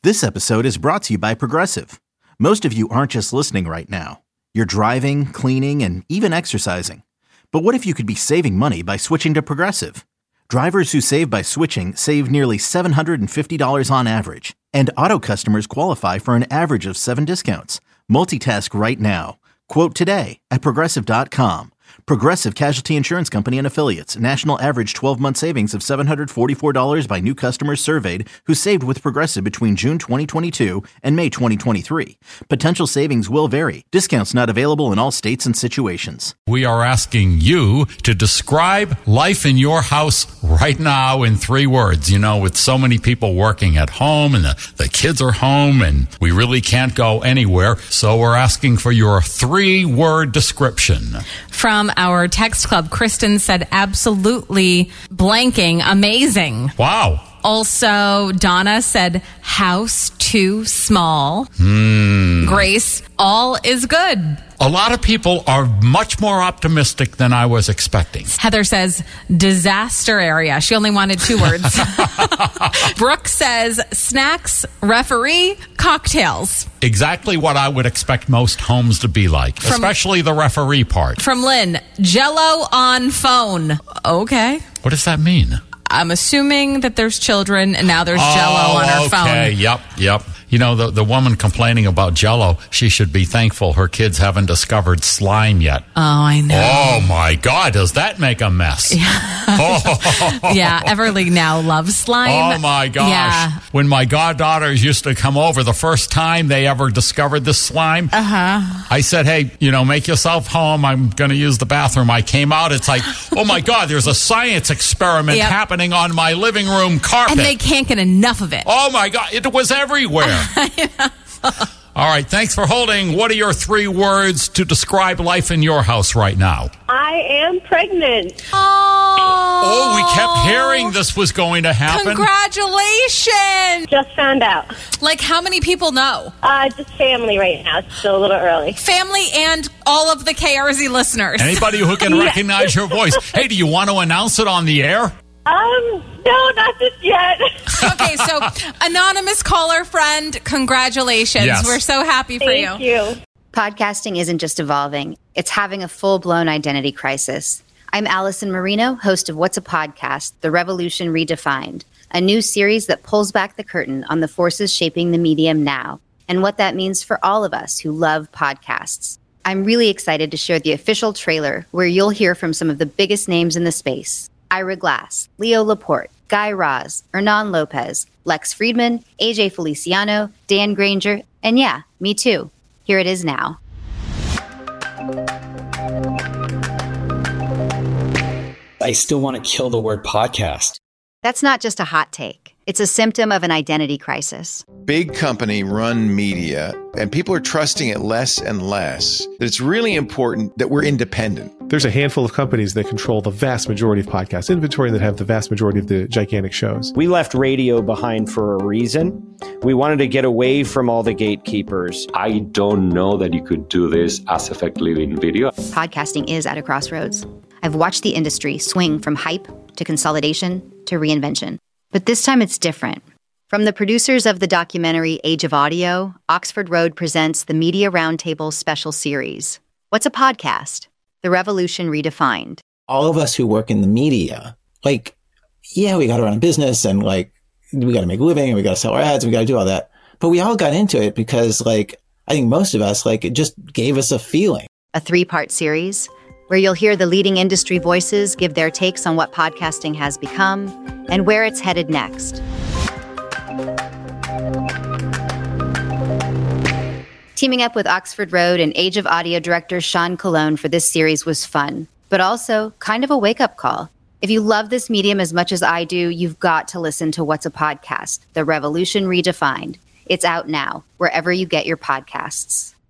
This episode is brought to you by Progressive. Most of you aren't just listening right now. You're driving, cleaning, and even exercising. But what if you could be saving money by switching to Progressive? Drivers who save by switching save nearly $750 on average. And auto customers qualify for an average of 7 discounts. Multitask right now. Quote today at Progressive.com. Progressive Casualty Insurance Company and Affiliates. National average 12-month savings of $744 by new customers surveyed who saved with Progressive between June 2022 and May 2023. Potential savings will vary. Discounts not available in all states and situations. We are asking you to describe life in your house right now in 3 words. You know, with so many people working at home and the kids are home and we really can't go anywhere. So we're asking for your 3-word description. From our text club, Kristen said absolutely blanking amazing. Wow. Also, Donna said house too small. Grace, all is good. A lot of people are much more optimistic than I was expecting. Heather says disaster area. She only wanted 2 words. Brooke says snacks, referee, cocktails. Exactly what I would expect most homes to be like, especially the referee part. From Lynn, Jell-O on phone. Okay. What does that mean? I'm assuming that there's children and now there's Jell-O on her phone. Okay, yep. You know, the woman complaining about Jell-O, she should be thankful her kids haven't discovered slime yet. Oh, I know. Oh, my God, does that make a mess? Yeah, Everly now loves slime. Oh, my gosh. Yeah. When my goddaughters used to come over, the first time they ever discovered this slime, I said, hey, make yourself home. I'm going to use the bathroom. I came out. It's like, oh, my God, there's a science experiment happening on my living room carpet. And they can't get enough of it. Oh, my God, it was everywhere. All right, thanks for holding. What are your 3 words to describe life in your house right now? I am pregnant. Oh, we kept hearing this was going to happen. Congratulations. Just found out. Like, how many people know? Just family right now. It's still a little early. Family and all of the KRZ listeners. Anybody who can recognize your voice. Hey, do you want to announce it on the air? No, not just yet. Okay, so anonymous caller friend, congratulations. Yes. We're so happy for you. Thank you. Podcasting isn't just evolving, it's having a full-blown identity crisis. I'm Allison Marino, host of What's a Podcast? The Revolution Redefined, a new series that pulls back the curtain on the forces shaping the medium now and what that means for all of us who love podcasts. I'm really excited to share the official trailer where you'll hear from some of the biggest names in the space. Ira Glass, Leo Laporte, Guy Raz, Hernan Lopez, Lex Friedman, AJ Feliciano, Dan Granger, and yeah, me too. Here it is now. I still want to kill the word podcast. That's not just a hot take. It's a symptom of an identity crisis. Big company run media, and people are trusting it less and less. That it's really important that we're independent. There's a handful of companies that control the vast majority of podcast inventory and that have the vast majority of the gigantic shows. We left radio behind for a reason. We wanted to get away from all the gatekeepers. I don't know that you could do this as effectively in video. Podcasting is at a crossroads. I've watched the industry swing from hype to consolidation to reinvention. But this time it's different. From the producers of the documentary Age of Audio, Oxford Road presents the Media Roundtable special series. What's a podcast? The Revolution Redefined. All of us who work in the media, we got to run a business and we got to make a living and we got to sell our ads and we got to do all that. But we all got into it because I think most of us, it just gave us a feeling. A 3-part series where you'll hear the leading industry voices give their takes on what podcasting has become and where it's headed next. Teaming up with Oxford Road and Age of Audio director Sean Colon for this series was fun, but also kind of a wake-up call. If you love this medium as much as I do, you've got to listen to What's a Podcast? The Revolution Redefined. It's out now, wherever you get your podcasts.